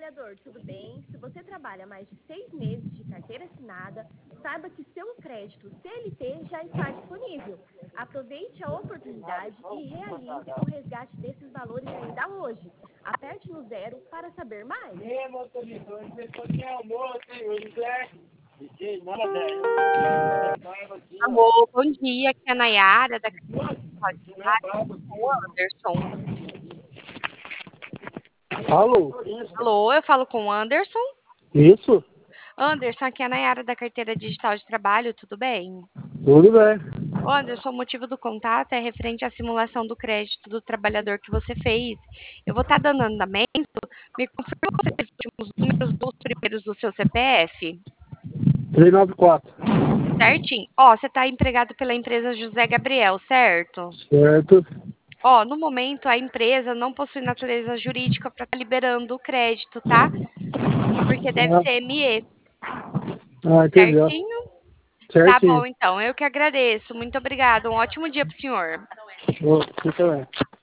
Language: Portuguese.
trabalhador, tudo bem? Se você trabalha mais de 6 meses de carteira assinada, saiba que seu crédito CLT já está disponível. Aproveite a oportunidade e realize o resgate desses valores ainda hoje. Aperte no 0 para saber mais. Alô, bom dia, aqui é a Nayara, da Pode Falar, com o Anderson. Alô? Alô, eu falo com o Anderson. Isso? Anderson, aqui é a Nayara da Carteira Digital de Trabalho, tudo bem? Tudo bem. Ô, Anderson, o motivo do contato é referente à simulação do crédito do trabalhador que você fez. Eu vou estar dando andamento, me confirma os últimos números dos primeiros do seu CPF? 394. Certinho? Ó, você está empregado pela empresa José Gabriel, certo? Certo. Ó, no momento a empresa não possui natureza jurídica para estar liberando o crédito, tá? Porque deve ser ME, Entendeu. certinho? Tá Certinho. bom, então. Eu que agradeço. Muito obrigada. Um ótimo dia para o senhor. Fica bem.